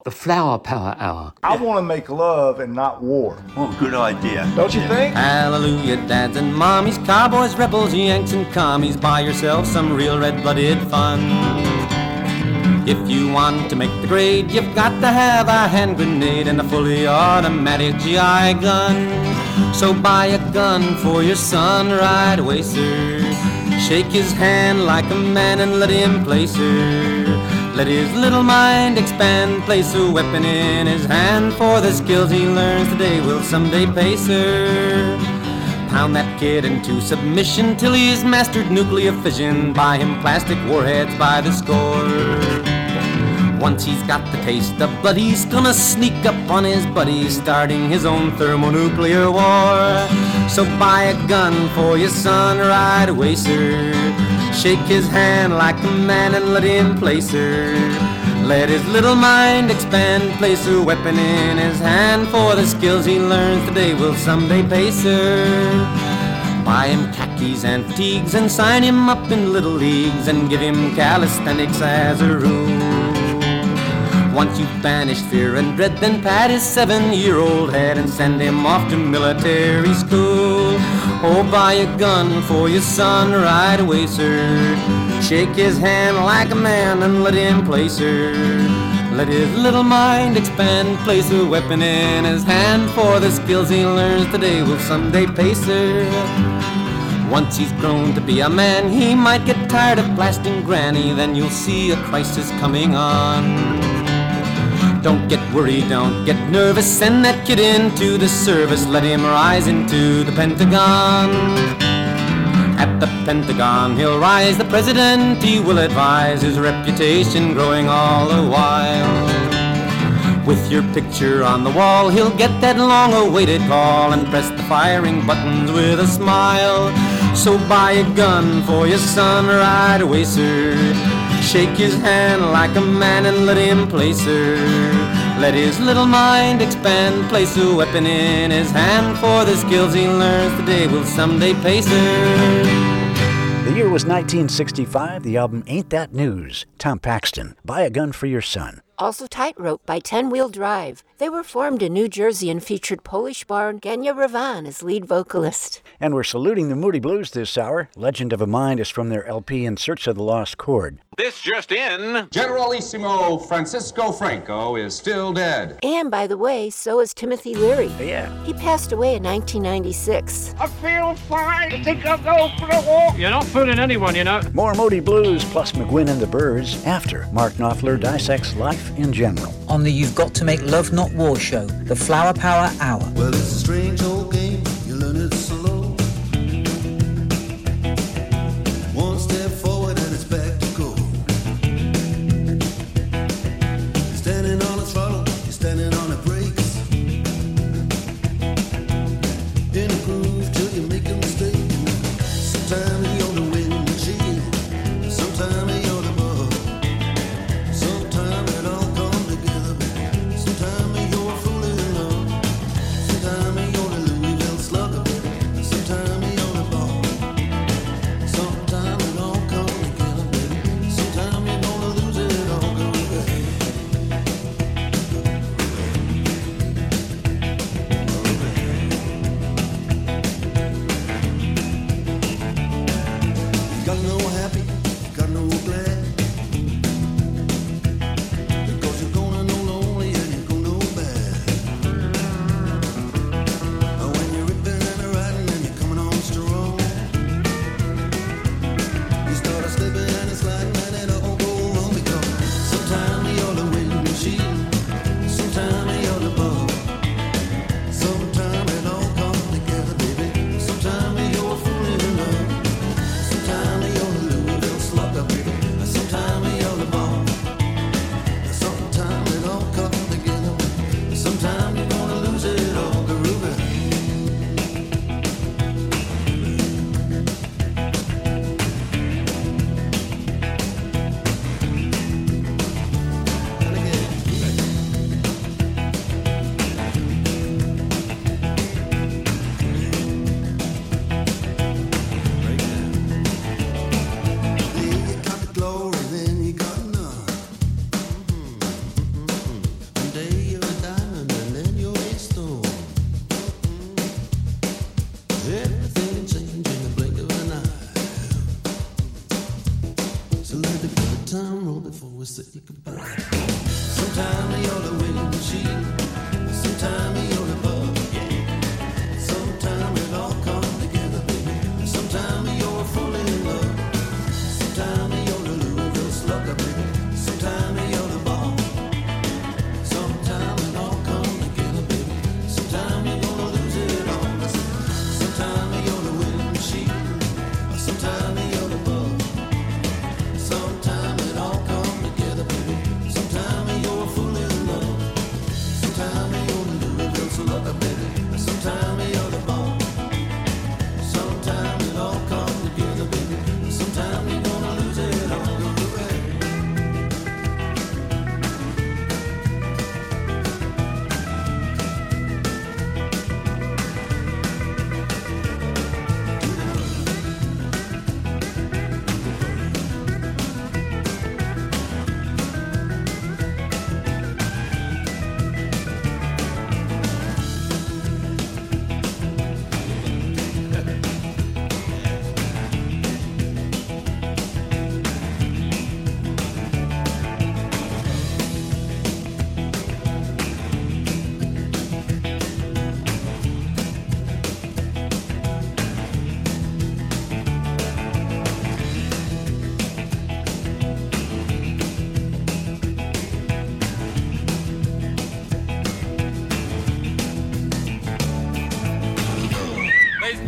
The Flower Power Hour. I want to make love and not war. Oh, good idea. Don't you think? Hallelujah, dads and mommies, cowboys, rebels, yanks and commies, buy yourself some real red-blooded fun. If you want to make the grade, you've got to have a hand grenade and a fully automatic GI gun. So buy a gun for your son right away, sir. Shake his hand like a man and let him play, sir. Let his little mind expand, place a weapon in his hand, for the skills he learns today will someday pay, sir. Pound that kid into submission till he's mastered nuclear fission. Buy him plastic warheads by the score. Once he's got the taste of blood, he's gonna sneak up on his buddies, starting his own thermonuclear war. So buy a gun for your son right away, sir. Shake his hand like a man and let him play, sir. Let his little mind expand, place a weapon in his hand, for the skills he learns today will someday pay, sir. Buy him khakis and fatigues and sign him up in little leagues and give him calisthenics as a rule. Once you've banished fear and dread, then pat his 7-year-old head and send him off to military school. Oh, buy a gun for your son right away, sir. Shake his hand like a man and let him play, sir. Let his little mind expand, place a weapon in his hand, for the skills he learns today will someday pay, sir. Once he's grown to be a man, he might get tired of blasting granny, then you'll see a crisis coming on. Don't get worried, don't get nervous, send that kid into the service, let him rise into the Pentagon. At the Pentagon he'll rise, the president he will advise, his reputation growing all the while. With your picture on the wall, he'll get that long-awaited call and press the firing buttons with a smile. So buy a gun for your son right away, sir. Shake his hand like a man and let him play, sir. Let his little mind expand, place a weapon in his hand, for the skills he learns today will someday pay, sir. The year was 1965. The album Ain't That News. Tom Paxton, Buy a Gun for Your Son. Also Tightrope by 10 Wheel Drive. They were formed in New Jersey and featured Polish-born Genya Ravan as lead vocalist. And we're saluting the Moody Blues this hour. Legend of a Mind is from their LP In Search of the Lost Chord. This just in. Generalissimo Francisco Franco is still dead. And by the way, so is Timothy Leary. Yeah. He passed away in 1996. I feel fine. I think I'll go for a walk. You're not fooling anyone, you know. More Moody Blues plus McGuinn and the Byrds after Mark Knopfler dissects life in general. On the You've Got to Make Love Not War show, the Flower Power Hour. Well, it's a strange old game. You learn it slow. One step forward and it's back to go. Standing on the throttle, you're standing on the brakes. In a groove till you make a mistake. Sometimes you're the windshield, sometimes you're the mud. Sometimes it all comes together. Sometimes you're fooling in love. Sometimes you're the Louis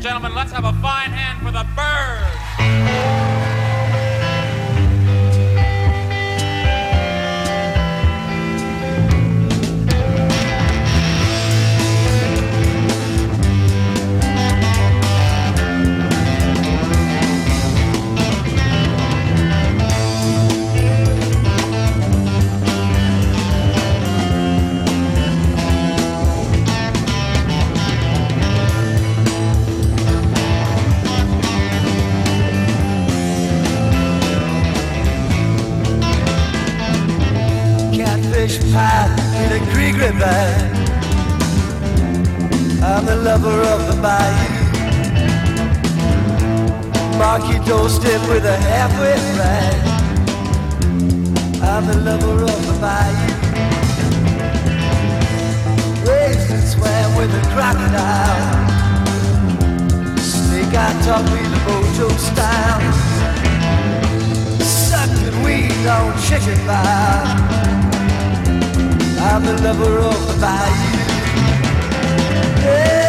gentlemen, let's have a fine hand for the Byrds. Catfish pie in a creek ravine. I'm the lover of the bayou. Mark your doorstep with a halfway ride. I'm the lover of the bayou. Raced and swam with a crocodile. Snake eye taught me the mojo style. Sucked and weed on chicken fire. I'm the lover of the bayou. Yeah.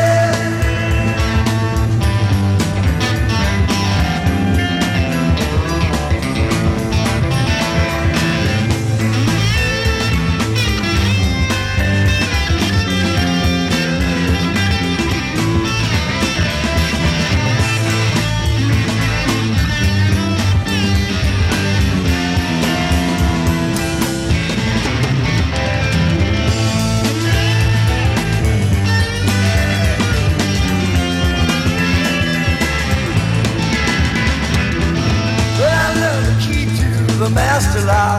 The master lock.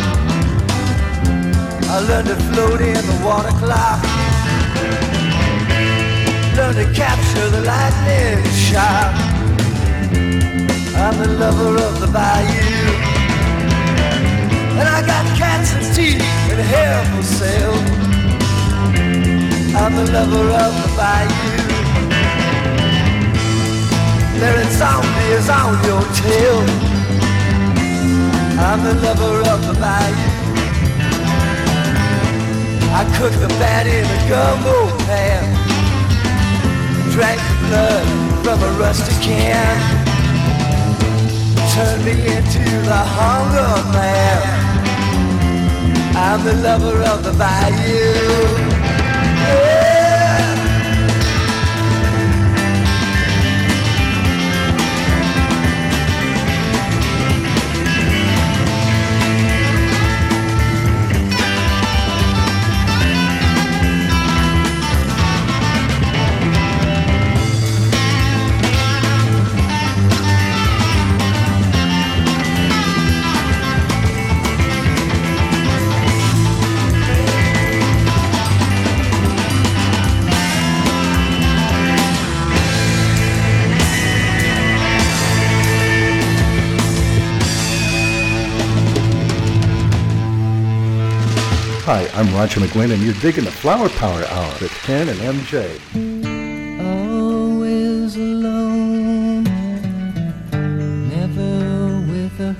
I learned to float in the water clock. Learned to capture the lightning shot. I'm the lover of the bayou. And I got cats and teeth and hair for sale. I'm the lover of the bayou. There is zombies on your tail. I'm the lover of the bayou. I cooked the bat in a gumbo pan. Drank the blood from a rusty can. Turned me into the hunger man. I'm the lover of the bayou. Yeah. Hi, I'm Roger McGuinn, and you're digging the Flower Power Hour with Ken and MJ. Always alone, never with a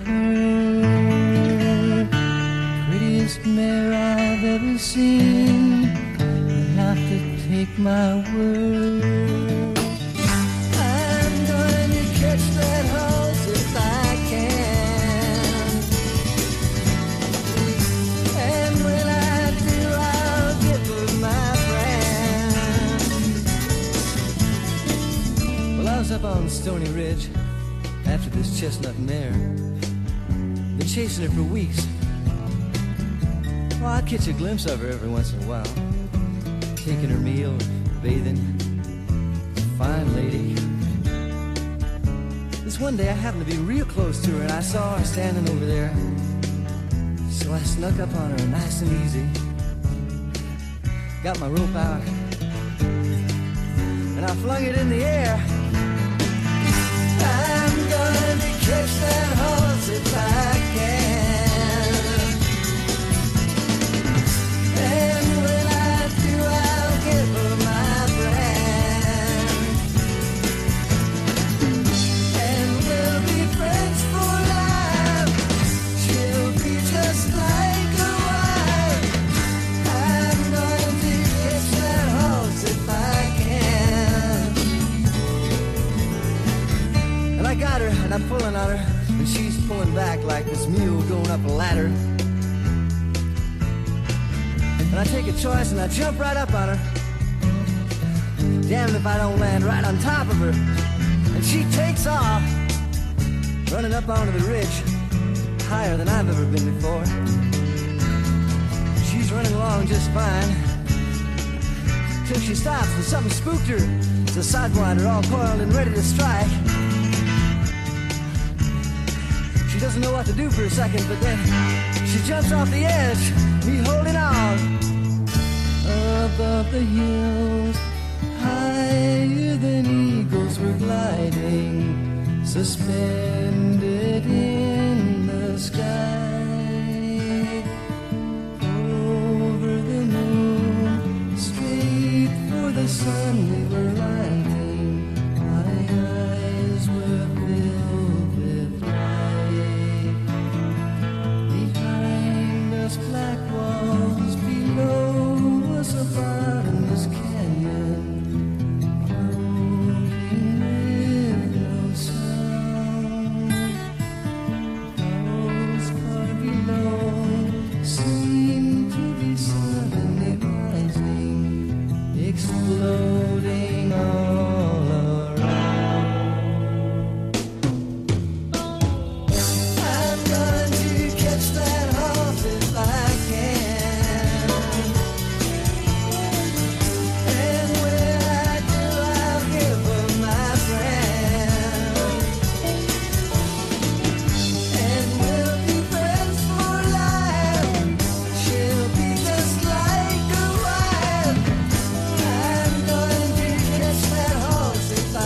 hurt. Prettiest mare I've ever seen, you have to take my word. I'm going to catch that horse if I can. And when I do, I'll give her my brand. Well, I was up on Stony Ridge after this chestnut mare. Been chasing her for weeks. Well, I catch a glimpse of her every once in a while, taking her meal, bathing. Fine lady. This one day I happened to be real close to her and I saw her standing over there. So I snuck up on her nice and easy. Got my rope out and I flung it in the air. I'm gonna catch that horse if I can. And when I do, I'll give her my brand. And we'll be friends for life. She'll be just like a wife. I'm going to catch that horse if I can. holding back like this mule going up a ladder. And I take a choice and I jump right up on her. Damned if I don't land right on top of her. And she takes off, running up onto the ridge, higher than I've ever been before. She's running along just fine, till she stops and something spooked her. It's a sidewinder all coiled and ready to strike. She doesn't know what to do for a second, but then she jumps off the edge, me holding on. Above the hills, higher than eagles were gliding, suspended in the sky. Over the moon, straight for the sun we were riding. My eyes were filled with light. Behind us, black walls, below us a bottomless canyon, floating with no sound. Those far below seem to be suddenly rising, exploding all around. I'm going to catch that horse if I can. And when I do, I'll give her my friend. And we'll be friends for life. She'll be just like a wife. I'm going to catch that horse if I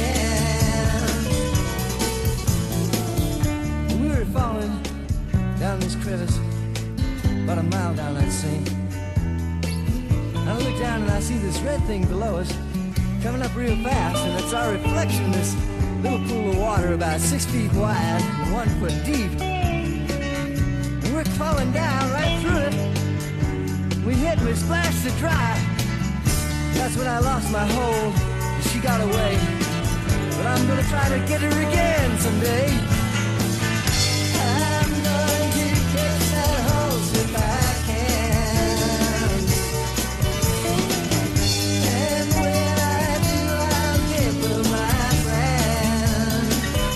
can. We were falling down this crevice, about a mile down that sink. I look down and I see this red thing below us, coming up real fast, and it's our reflection in this little pool of water about 6 feet wide and 1 foot deep. And we're falling down right through it. We hit and we splashed to dry. That's when I lost my hold, and she got away. But I'm gonna try to get her again someday. I'm going to catch that horse if I can. And when I do, I'll give her my friend.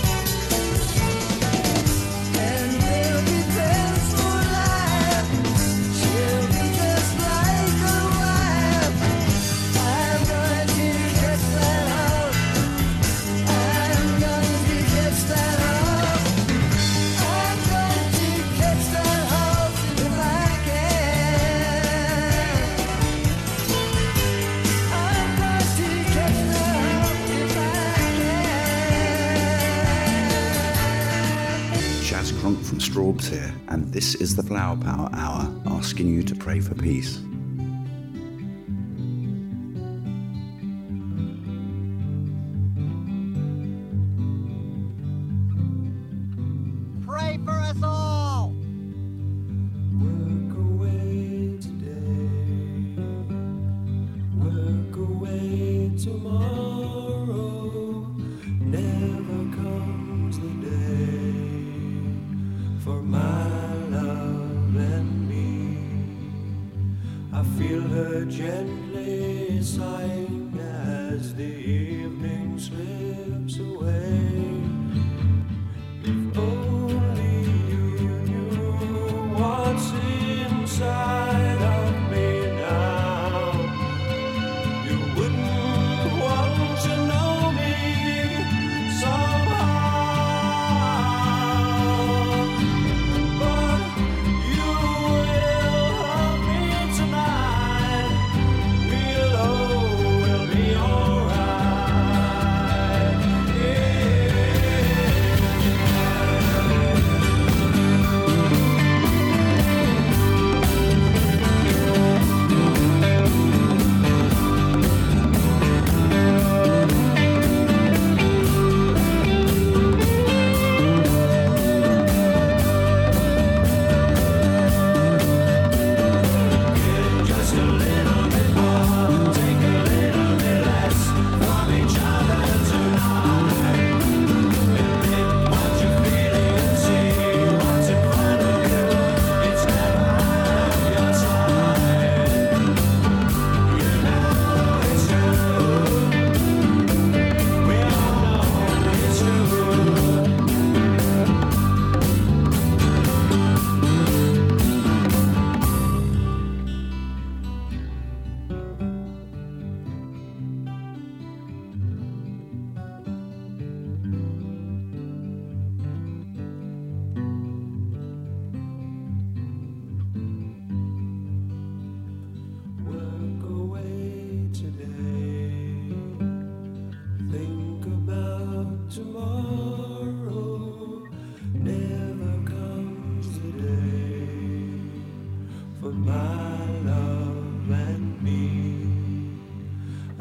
And we'll be friends for life. She'll be just like a wife. I'm going to catch that horse. I'm going to catch that horse. I'm going to catch that horse if I can. I'm going to catch that horse if I can. Chaz Cronk from Straubs here, and this is the Flower Power Hour, asking you to pray for peace. Pray for us all. Work away today, work away tomorrow. Never comes the day for my love and me. I feel her gently sighing as the evening slips away. If only you knew what's inside of me now, you wouldn't want to know me somehow. But you will hug me tonight. We'll be alright. Yeah.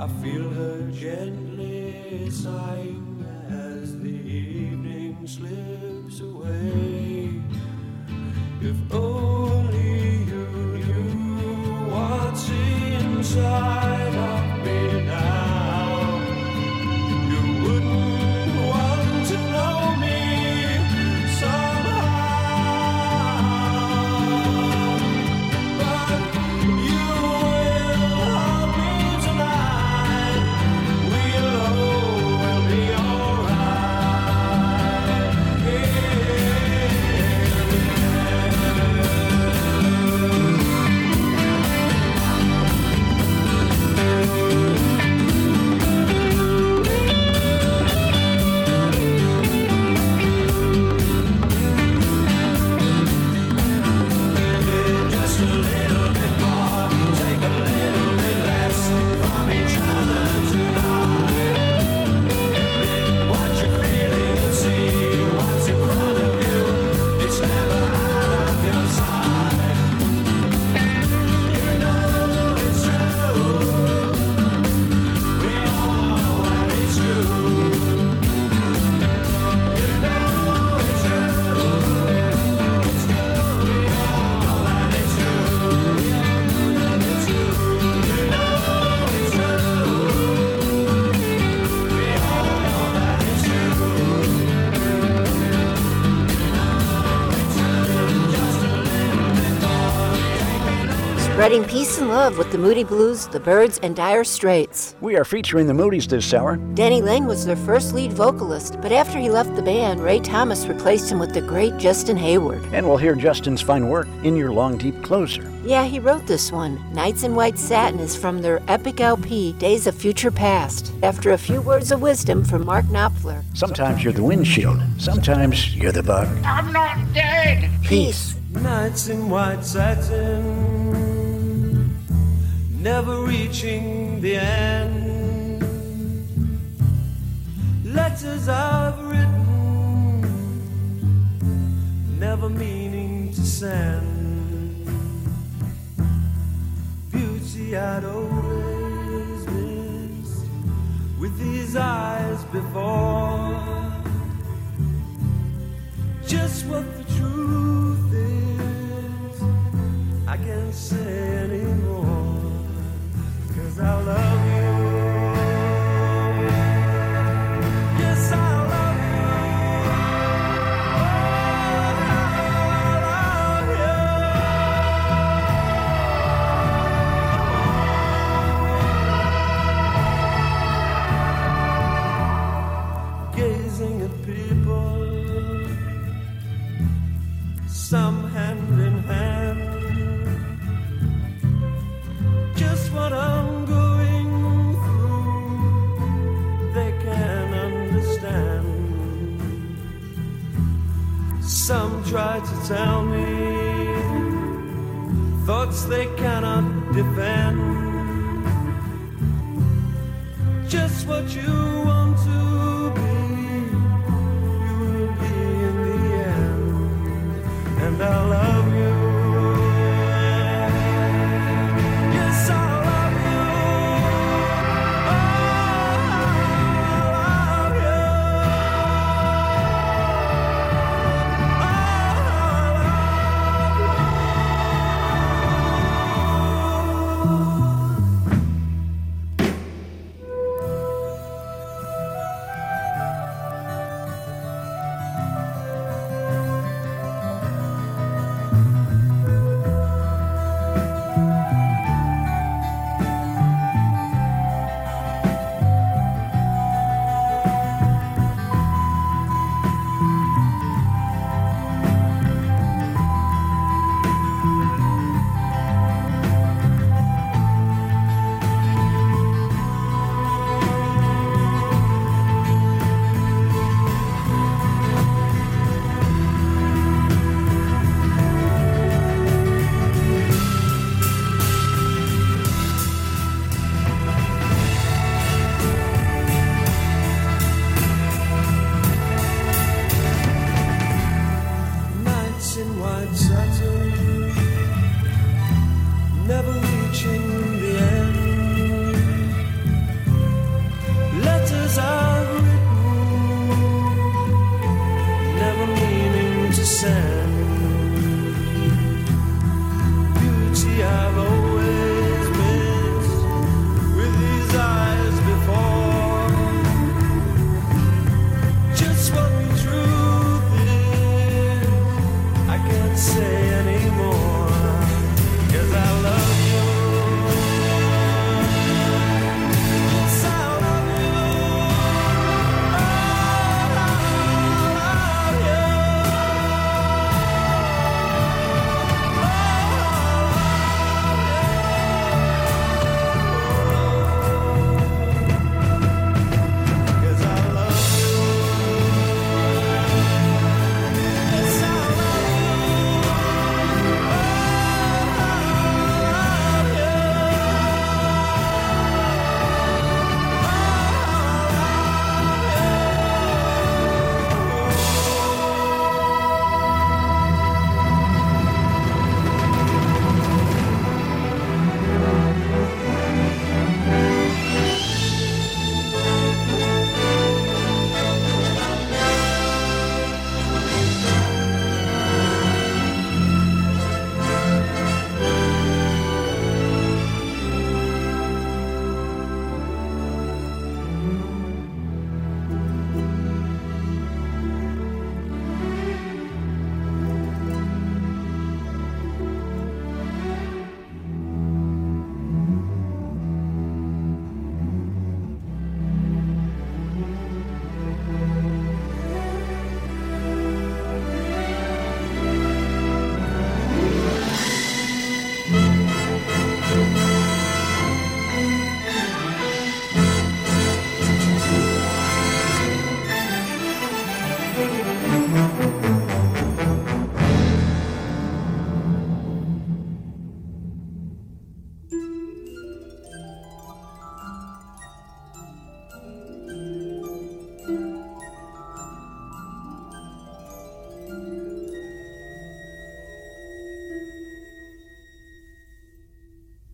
I feel her gently sighing as the evening slips away. If only you knew what's inside of me now, you wouldn't want to know me somehow. But you will hold me tonight. We'll be alright. Spreading peace and love with the Moody Blues, the Byrds, and Dire Straits. We are featuring the Moodies this hour. Denny Laine was their first lead vocalist, but after he left the band, Ray Thomas replaced him with the great Justin Hayward. And we'll hear Justin's fine work in Your Long Deep Closer. Yeah, he wrote this one. Nights in White Satin is from their epic LP, Days of Future Past. After a few words of wisdom from Mark Knopfler. Sometimes you're the windshield, sometimes you're the bug. I'm not dead. Peace. Nights in white satin, never reaching the end. Letters I've written, never meaning to send. Beauty I'd always missed with these eyes before. Just what the truth is, I can't say anymore. 'Cause I love you. Yes, I love you. Oh, I love you. Gazing at people, some hand in hand. Just what I'm going through, they can understand. Some try to tell me thoughts they cannot defend. Just what you want to be, you will be in the end. And I love you.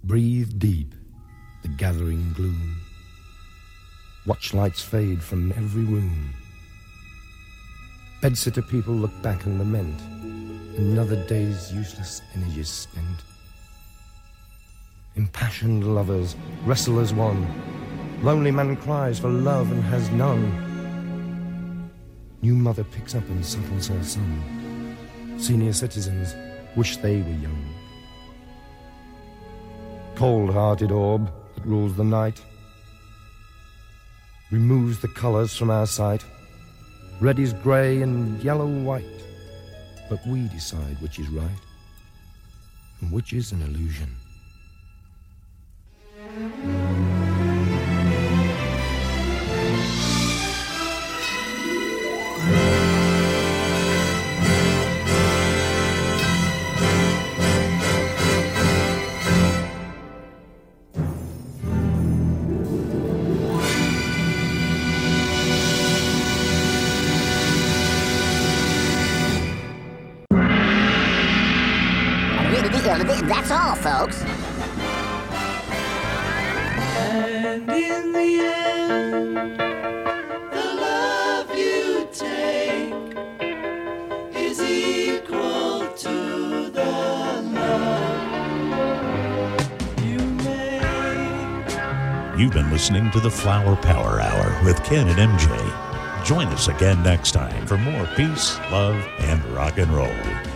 Breathe deep the gathering gloom. Watch lights fade from every room. Bedsitter people look back and lament. Another day's useless energies spent. Impassioned lovers wrestle as one. Lonely man cries for love and has none. New mother picks up and settles her son. Senior citizens wish they were young. Cold-hearted orb that rules the night removes the colours from our sight. Red is grey and yellow white, but we decide which is right and which is an illusion. That's all, folks. And in the end, the love you take is equal to the love you make. You've been listening to the Flower Power Hour with Ken and MJ. Join us again next time for more peace, love, and rock and roll.